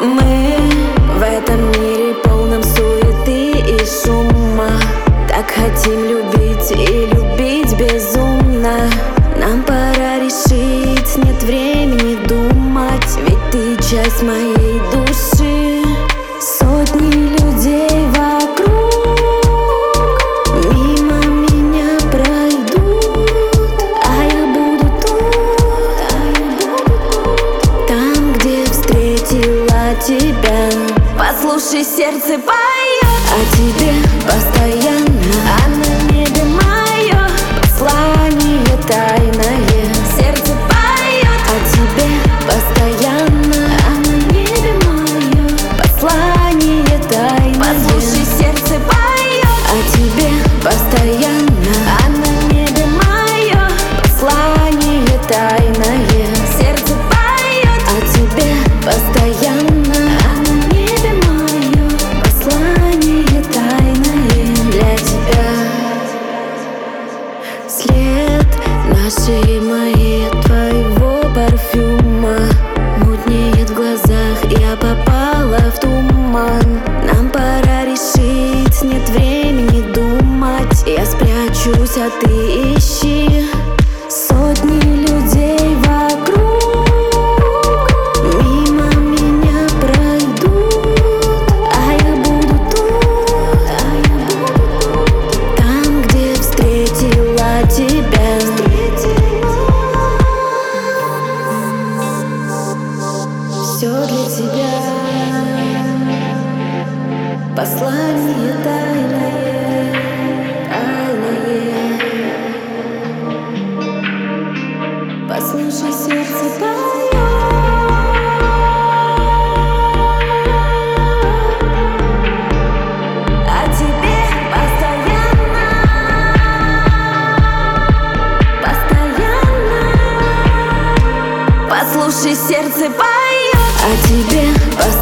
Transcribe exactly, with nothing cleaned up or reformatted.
Мы в этом мире полном суеты и шума. Так хотим любить и любить безумно. Нам пора решить, нет времени думать, ведь ты часть моей души. Сотни людей вокруг мимо меня пройдут, а я буду тут, а я буду тут, там, где встретила тебя. Послушай, сердце поет о тебе постоянно, а на небе мое послание тайное. Сердце поет о тебе постоянно, а на небе мое послание тайное. Послушай, сердце поет о тебе постоянно, а на небе мое послание тайное. Сердце поет о тебе постоянно, а на небе мое послание тайное для тебя. След нашей моей от твоего парфюма мутнеет в глазах, я попала в туман. Нам пора решить, нет времени думать, я спрячусь, а ты ищи. Сотни людей вокруг мимо меня пройдут, а я буду тут, а я буду тут, там, где встретила тебя. Все для тебя, послание тайное, тайное. Послушай, сердце поет о тебе постоянно, постоянно. Послушай, сердце поет о тебе постоянно.